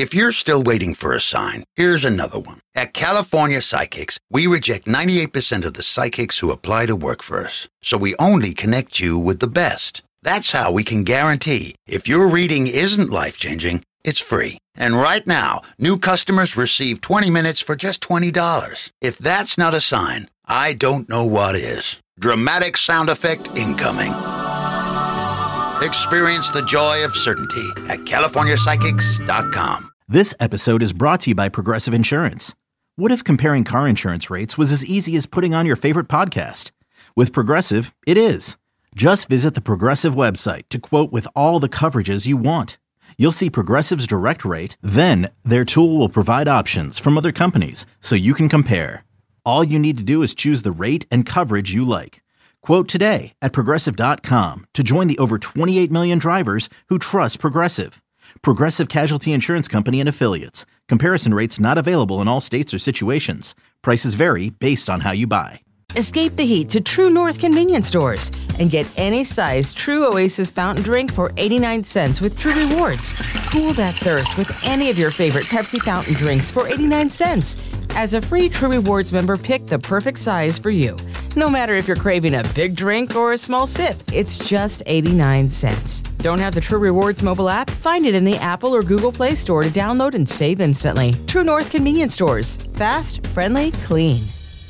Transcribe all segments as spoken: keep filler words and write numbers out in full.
If you're still waiting for a sign, here's another one. At California Psychics, we reject ninety-eight percent of the psychics who apply to work for us. So we only connect you with the best. That's how we can guarantee if your reading isn't life-changing, it's free. And right now, new customers receive twenty minutes for just twenty dollars. If that's not a sign, I don't know what is. Dramatic sound effect incoming. Experience the joy of certainty at California Psychics dot com. This episode is brought to you by Progressive Insurance. What if comparing car insurance rates was as easy as putting on your favorite podcast? With Progressive, it is. Just visit the Progressive website to quote with all the coverages you want. You'll see Progressive's direct rate, then their tool will provide options from other companies so you can compare. All you need to do is choose the rate and coverage you like. Quote today at Progressive dot com to join the over twenty-eight million drivers who trust Progressive. Progressive Casualty Insurance Company and Affiliates. Comparison rates not available in all states or situations. Prices vary based on how you buy. Escape the heat to True North convenience stores and get any size True Oasis fountain drink for eighty-nine cents with True Rewards. Cool that thirst with any of your favorite Pepsi fountain drinks for eighty-nine cents. As a free True Rewards member, pick the perfect size for you. No matter if you're craving a big drink or a small sip, it's just eighty-nine cents. Don't have the True Rewards mobile app? Find it in the Apple or Google Play Store to download and save instantly. True North convenience stores. Fast, friendly, clean.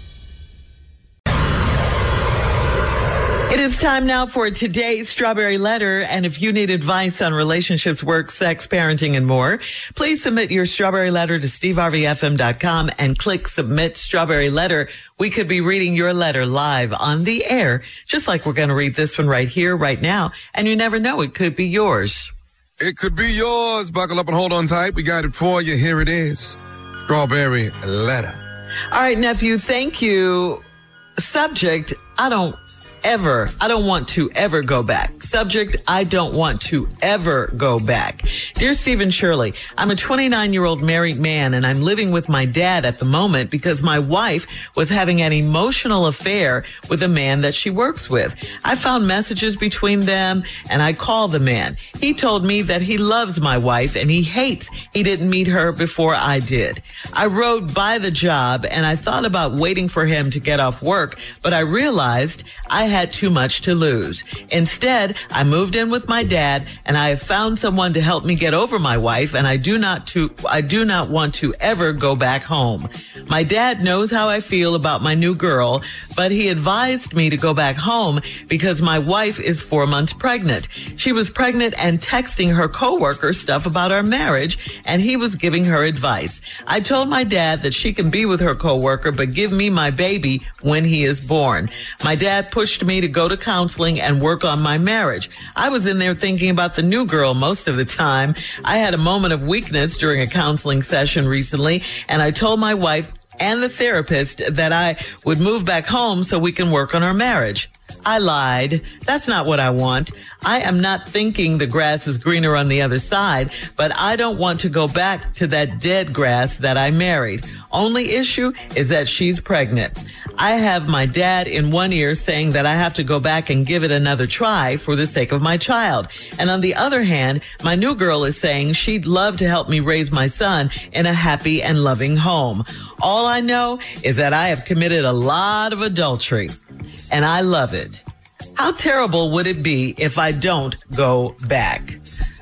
It is time now for today's Strawberry Letter, and if you need advice on relationships, work, sex, parenting, and more, please submit your Strawberry Letter to steve harvey f m dot com and click Submit Strawberry Letter. We could be reading your letter live on the air, just like we're going to read this one right here, right now, and you never know, it could be yours. It could be yours. Buckle up and hold on tight. We got it for you. Here it is. Strawberry Letter. All right, nephew, thank you. Subject, I don't ever, I don't want to ever go back. Subject, I don't want to ever go back. Dear Stephen Shirley, I'm a twenty-nine-year-old married man, and I'm living with my dad at the moment because my wife was having an emotional affair with a man that she works with. I found messages between them, and I called the man. He told me that he loves my wife, and he hates he didn't meet her before I did. I rode by the job, and I thought about waiting for him to get off work, but I realized I had too much to lose. Instead, I moved in with my dad, and I have found someone to help me get over my wife, and I do not to I do not want to ever go back home. My dad knows how I feel about my new girl, but he advised me to go back home because my wife is four months pregnant. She was pregnant and texting her coworker stuff about our marriage, and he was giving her advice. I told my dad that she can be with her coworker, but give me my baby when he is born. My dad pushed me to go to counseling and work on my marriage. I was in there thinking about the new girl most of the time. I had a moment of weakness during a counseling session recently, and I told my wife and the therapist that I would move back home so we can work on our marriage. I lied. That's not what I want. I am not thinking the grass is greener on the other side, but I don't want to go back to that dead grass that I married. Only issue is that she's pregnant. I have my dad in one ear saying that I have to go back and give it another try for the sake of my child. And on the other hand, my new girl is saying she'd love to help me raise my son in a happy and loving home. All I know is that I have committed a lot of adultery, and I love it. How terrible would it be if I don't go back?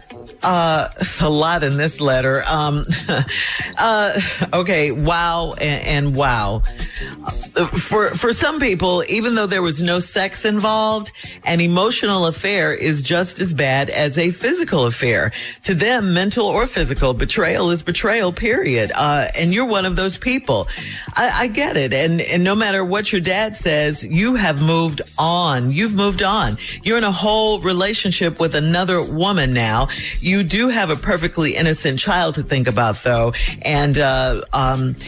Uh, it's a lot in this letter. Um, uh, okay. Wow. And, and wow. For, for some people, even though there was no sex involved, an emotional affair is just as bad as a physical affair. To them, mental or physical, betrayal is betrayal, period. Uh, and you're one of those people. I, I get it. And, and no matter what your dad says, you have moved on. You've moved on. You're in a whole relationship with another woman now. You do have a perfectly innocent child to think about, though. And, uh, um,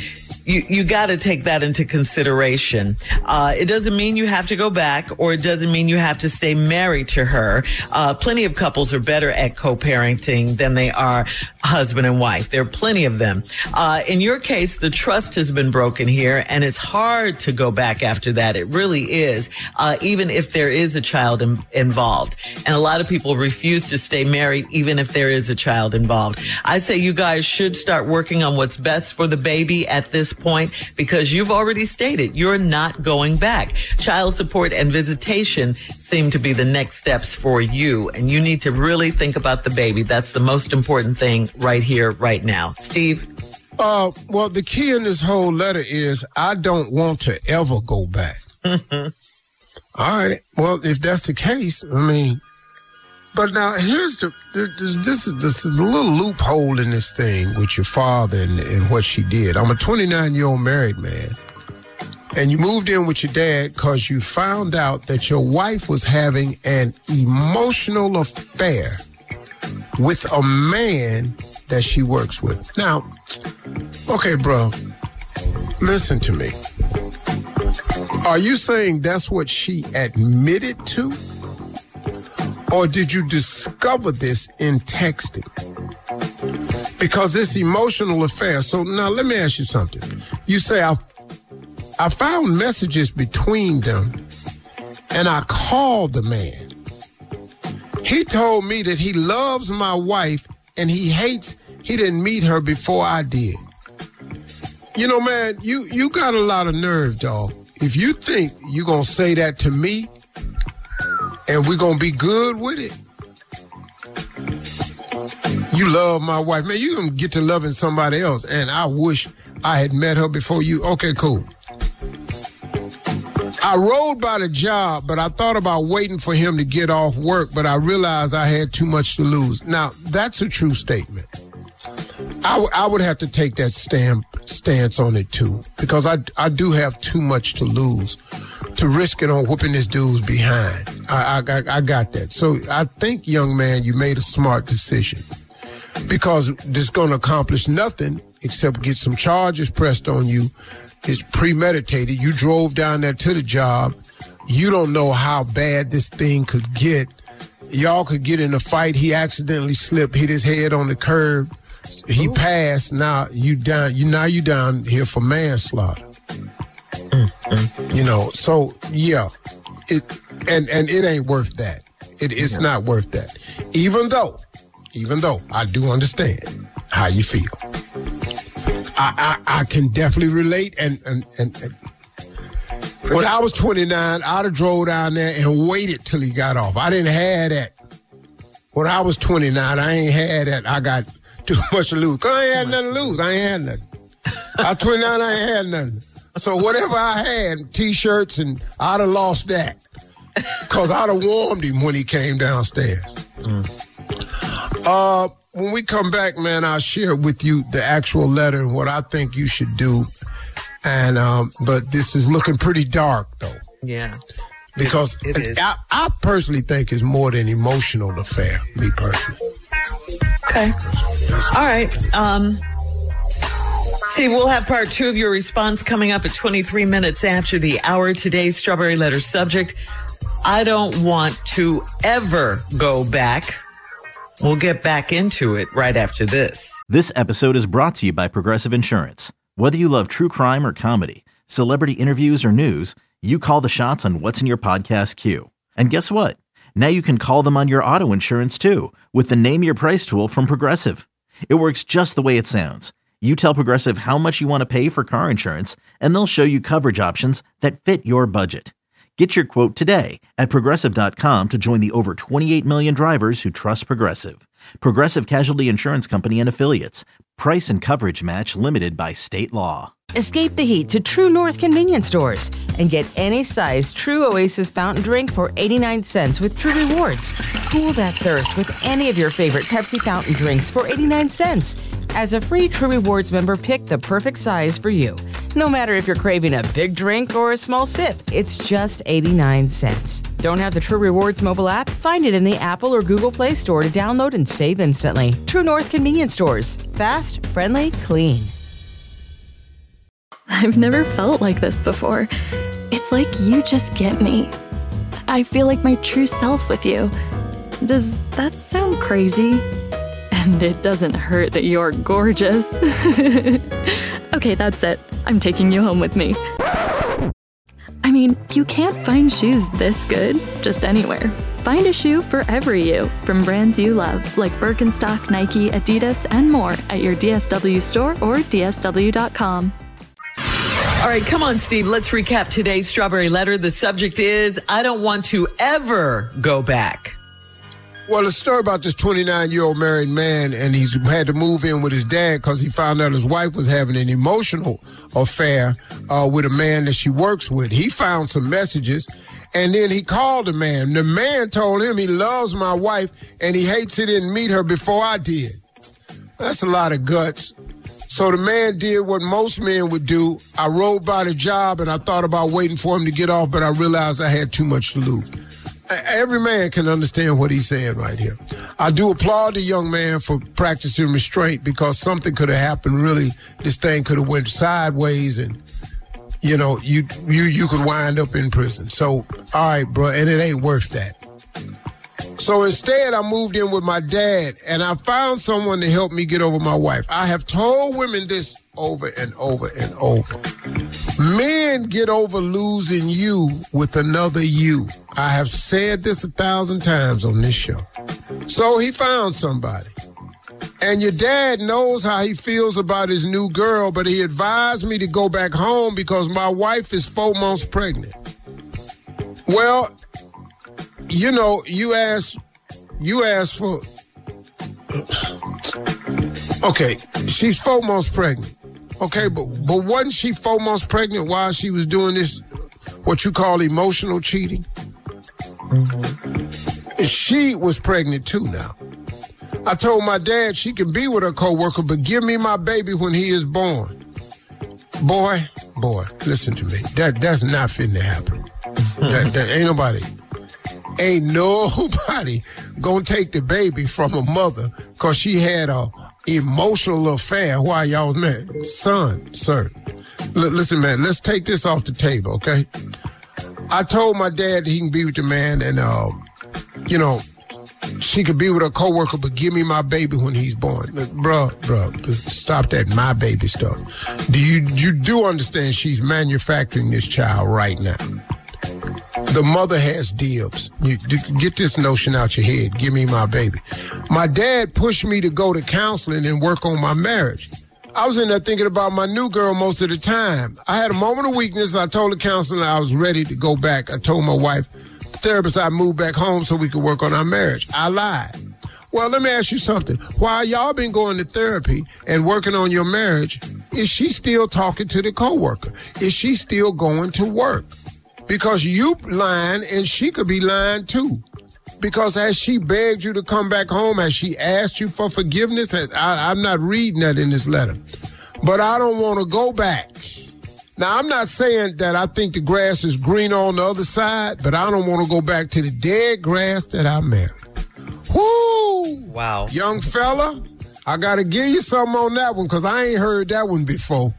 you, you got to take that into consideration. Uh, it doesn't mean you have to go back, or it doesn't mean you have to stay married to her. Uh, plenty of couples are better at co-parenting than they are husband and wife. There are plenty of them. Uh, in your case, the trust has been broken here, and it's hard to go back after that. It really is, uh, even if there is a child in, involved. And a lot of people refuse to stay married, even if there is a child involved. I say you guys should start working on what's best for the baby at this point, because you've already stated you're not going back. Child support and visitation seem to be the next steps for you, and you need to really think about the baby. That's the most important thing right here, right now. Steve? Uh, well, the key in this whole letter is I don't want to ever go back. Mm-hmm. All right. Well, if that's the case, I mean, but now here's the, this, this is this is a little loophole in this thing with your father and, and what she did. I'm a twenty-nine-year-old married man, and you moved in with your dad because you found out that your wife was having an emotional affair with a man that she works with. Now, okay, bro, listen to me. Are you saying that's what she admitted to? Or did you discover this in texting? Because this emotional affair. So now let me ask you something. You say, I, I found messages between them and I called the man. He told me that he loves my wife and he hates he didn't meet her before I did. You know, man, you, you got a lot of nerve, dog. If you think you're going to say that to me and we're going to be good with it, you love my wife. Man, you're going to get to loving somebody else, and I wish I had met her before you. Okay, cool. I rode by the job, but I thought about waiting for him to get off work, but I realized I had too much to lose. Now, that's a true statement. I, w- I would have to take that stand, stance on it, too, because I, I do have too much to lose to risk it on whooping this dude's behind. I, I, I got that. So I think, young man, you made a smart decision, because this going to accomplish nothing except get some charges pressed on you. It's premeditated. You drove down there to the job. You don't know how bad this thing could get. Y'all could get in a fight. He accidentally slipped, hit his head on the curb. He Ooh. passed. Now you down. You now you down here for manslaughter. Mm-hmm. You know. So yeah, it and and it ain't worth that. It, it's yeah. not worth that. Even though, even though I do understand how you feel. I I, I can definitely relate. And and, and and when I was twenty-nine, I'd have drove down there and waited till he got off. I didn't have that. When I was twenty-nine, I ain't had that. I got too much to lose. Cause I ain't had nothing to lose. I ain't had nothing. I was twenty-nine, I ain't had nothing. So whatever I had, T-shirts, and I'd have lost that. Cause I'd have warmed him when he came downstairs. Mm. Uh, when we come back, man, I'll share with you the actual letter and what I think you should do. And um, but this is looking pretty dark, though. Yeah. Because it, it is. I, I personally think it's more than emotional affair, me personally. Okay. All right. Um, see, we'll have part two of your response coming up at twenty-three minutes after the hour. Today's Strawberry Letter subject: I don't want to ever go back. We'll get back into it right after this. This episode is brought to you by Progressive Insurance. Whether you love true crime or comedy, celebrity interviews or news, you call the shots on what's in your podcast queue. And guess what? Now you can call them on your auto insurance too, with the Name Your Price tool from Progressive. It works just the way it sounds. You tell Progressive how much you want to pay for car insurance, and they'll show you coverage options that fit your budget. Get your quote today at Progressive dot com to join the over twenty-eight million drivers who trust Progressive. Progressive Casualty Insurance Company and Affiliates. Price and coverage match limited by state law. Escape the heat to True North convenience stores and get any size True Oasis fountain drink for eighty-nine cents with True Rewards. Cool that thirst with any of your favorite Pepsi fountain drinks for eighty-nine cents. As a free True Rewards member, pick the perfect size for you. No matter if you're craving a big drink or a small sip, it's just eighty-nine cents. Don't have the True Rewards mobile app? Find it in the Apple or Google Play Store to download and save instantly. True North convenience stores. Fast, friendly, clean. I've never felt like this before. It's like you just get me. I feel like my true self with you. Does that sound crazy? And it doesn't hurt that you're gorgeous. Okay, that's it. I'm taking you home with me. I mean, you can't find shoes this good just anywhere. Find a shoe for every you from brands you love, like Birkenstock, Nike, Adidas, and more at your D S W store or D S W dot com. All right, come on, Steve. Let's recap today's Strawberry Letter. The subject is, I don't want to ever go back. Well, a story about this twenty-nine-year-old married man, and he's had to move in with his dad because he found out his wife was having an emotional affair uh, with a man that she works with. He found some messages, and then he called the man. The man told him he loves my wife, and he hates he didn't meet her before I did. That's a lot of guts. So the man did what most men would do. I rode by the job, and I thought about waiting for him to get off, but I realized I had too much to lose. Every man can understand what he's saying right here. I do applaud the young man for practicing restraint, because something could have happened. Really, this thing could have went sideways, and you know, you you you could wind up in prison. So, all right, bro, and it ain't worth that. So instead, I moved in with my dad, and I found someone to help me get over my wife. I have told women this over and over and over. Men get over losing you with another you. I have said this a thousand times on this show. So he found somebody. And your dad knows how he feels about his new girl, but he advised me to go back home because my wife is four months pregnant. Well, you know, you asked, you asked for, okay, she's four months pregnant. Okay, but, but wasn't she four months pregnant while she was doing this, what you call emotional cheating? Mm-hmm. She was pregnant too now. I told my dad she can be with her coworker, but give me my baby when he is born. Boy, boy, listen to me. That that's not fitting to happen. that, that ain't nobody, ain't nobody gonna take the baby from a mother because she had a emotional affair while y'all was married. Son, sir, l- listen, man, let's take this off the table, okay? I told my dad that he can be with the man, and uh, you know, she could be with her coworker, but give me my baby when he's born. Bruh, bruh, stop that my baby stuff. Do you you do understand she's manufacturing this child right now? The mother has dibs. You, get this notion out your head. Give me my baby. My dad pushed me to go to counseling and work on my marriage. I was in there thinking about my new girl most of the time. I had a moment of weakness. I told the counselor I was ready to go back. I told my wife, the therapist, I moved back home so we could work on our marriage. I lied. Well, let me ask you something. While y'all been going to therapy and working on your marriage, is she still talking to the coworker? Is she still going to work? Because you lying and she could be lying too. Because as she begged you to come back home, as she asked you for forgiveness, as I, I'm not reading that in this letter, but I don't want to go back. Now, I'm not saying that I think the grass is greener on the other side, but I don't want to go back to the dead grass that I married. Whoo! Wow. Young fella, I got to give you something on that one because I ain't heard that one before.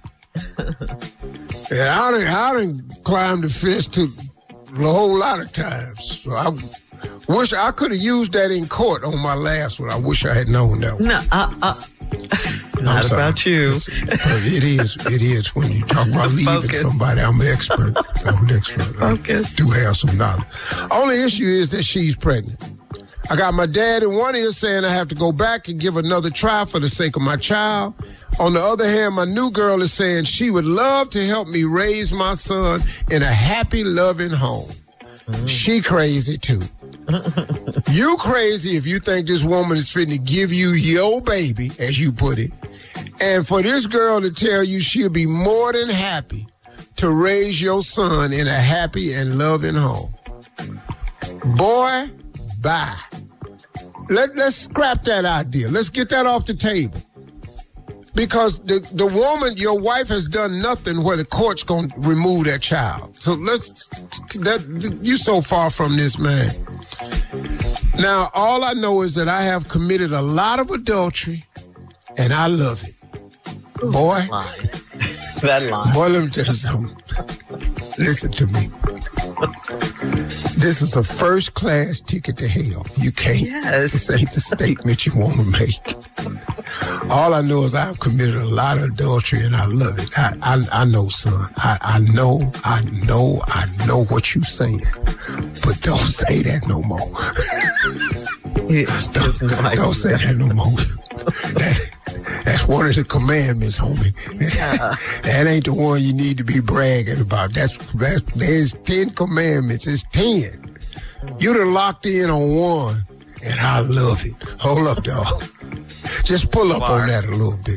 Yeah, I done, I done climbed the fence to a whole lot of times. So I wish I could have used that in court on my last one. I wish I had known that one. No, uh, uh, not about you. It's, it is. It is. When you talk about leaving Focus. somebody, I'm an expert. I'm an expert. Focus. I do have some knowledge. Only issue is that she's pregnant. I got my dad in one ear saying I have to go back and give another try for the sake of my child. On the other hand, my new girl is saying she would love to help me raise my son in a happy, loving home. Mm. She crazy too. You crazy if you think this woman is fitting to give you your baby, as you put it, and for this girl to tell you she'll be more than happy to raise your son in a happy and loving home. Boy, bye. Let, let's scrap that idea. Let's get that off the table. Because the, the woman, your wife, has done nothing where the court's going to remove that child. So let's, that, you so far from this, man. Now, all I know is that I have committed a lot of adultery, and I love it. Ooh, boy, That line. Boy, let me tell you something. Listen to me. This is a first class ticket to hell. You can't. Yes. This ain't the statement you want to make. All I know is I've committed a lot of adultery and I love it. I I, I know, son. I, I know, I know, I know what you're saying. But don't say that no more. don't don't say that no more. That, that's one of the commandments, homie. Yeah. That ain't the one you need to be bragging about. That's, that's there's ten commandments. It's ten. You done locked in on one, and I love it. Hold up, dog. Just pull up on that a little bit.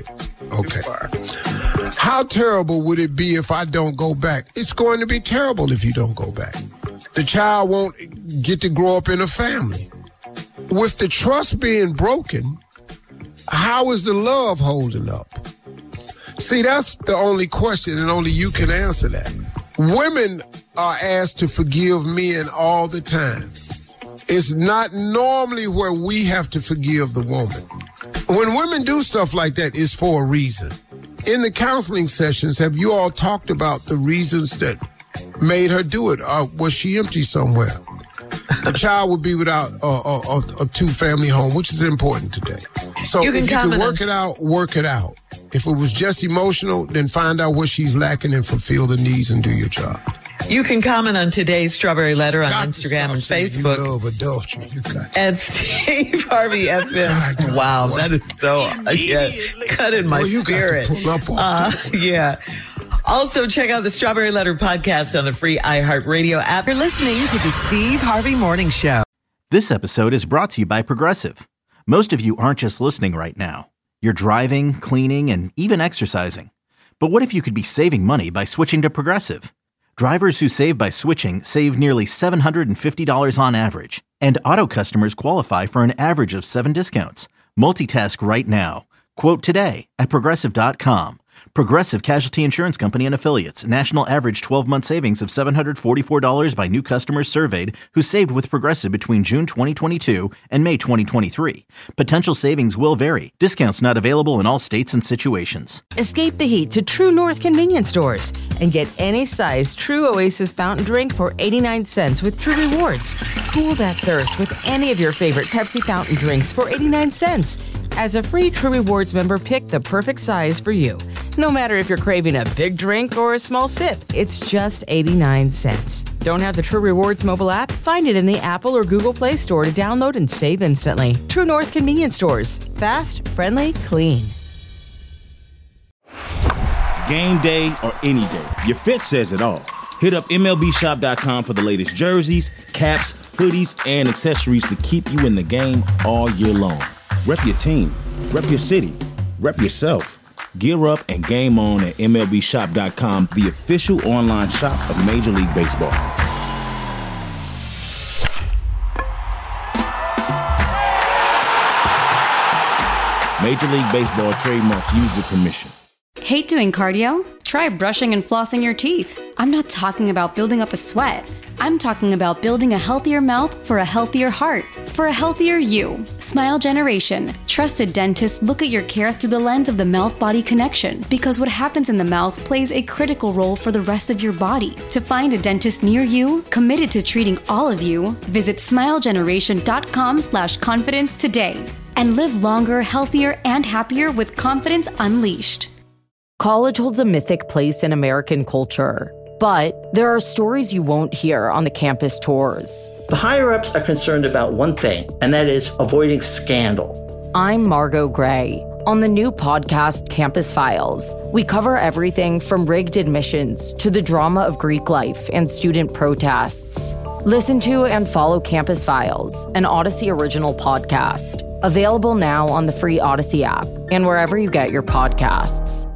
Okay. How terrible would it be if I don't go back? It's going to be terrible if you don't go back. The child won't get to grow up in a family. With the trust being broken, how is the love holding up? See, that's the only question, and only you can answer that. Women are asked to forgive men all the time. It's not normally where we have to forgive the woman. When women do stuff like that, it's for a reason. In the counseling sessions, have you all talked about the reasons that made her do it? Or was she empty somewhere? The child would be without a, a, a, a two-family home, which is important today. So you can if you can work on- it out, work it out. If it was just emotional, then find out what she's lacking and fulfill the needs and do your job. You can comment on today's Strawberry Letter on Got Instagram and You Facebook. love adultery. You got At Steve Harvey F M. Wow, that is so uh, yeah, cut in my Boy, you spirit. got to pull up on uh, yeah. Also, check out the Strawberry Letter podcast on the free iHeartRadio app. You're listening to the Steve Harvey Morning Show. This episode is brought to you by Progressive. Most of you aren't just listening right now. You're driving, cleaning, and even exercising. But what if you could be saving money by switching to Progressive? Drivers who save by switching save nearly seven hundred fifty dollars on average. And auto customers qualify for an average of seven discounts. Multitask right now. Quote today at Progressive dot com. Progressive Casualty Insurance Company and Affiliates. National average twelve-month savings of seven hundred forty-four dollars by new customers surveyed who saved with Progressive between June twenty twenty-two and May twenty twenty-three. Potential savings will vary. Discounts not available in all states and situations. Escape the heat to True North convenience stores and get any size True Oasis fountain drink for eighty-nine cents with True Rewards. Cool that thirst with any of your favorite Pepsi fountain drinks for eighty-nine cents. As a free True Rewards member, pick the perfect size for you. No matter if you're craving a big drink or a small sip, it's just eighty-nine cents. Don't have the True Rewards mobile app? Find it in the Apple or Google Play Store to download and save instantly. True North convenience stores. Fast, friendly, clean. Game day or any day, your fit says it all. Hit up M L B shop dot com for the latest jerseys, caps, hoodies, and accessories to keep you in the game all year long. Rep your team, rep your city, rep yourself. Gear up and game on at M L B shop dot com, the official online shop of Major League Baseball. Major League Baseball trademark used with permission. Hate doing cardio? Try brushing and flossing your teeth. I'm not talking about building up a sweat. I'm talking about building a healthier mouth for a healthier heart, for a healthier you. Smile Generation. Trusted dentists look at your care through the lens of the mouth-body connection, because what happens in the mouth plays a critical role for the rest of your body. To find a dentist near you, committed to treating all of you, visit smile generation dot com slash confidence today. And live longer, healthier, and happier with confidence unleashed. College holds a mythic place in American culture, but there are stories you won't hear on the campus tours. The higher-ups are concerned about one thing, and that is avoiding scandal. I'm Margot Gray. On the new podcast, Campus Files, we cover everything from rigged admissions to the drama of Greek life and student protests. Listen to and follow Campus Files, an Odyssey original podcast. Available now on the free Odyssey app and wherever you get your podcasts.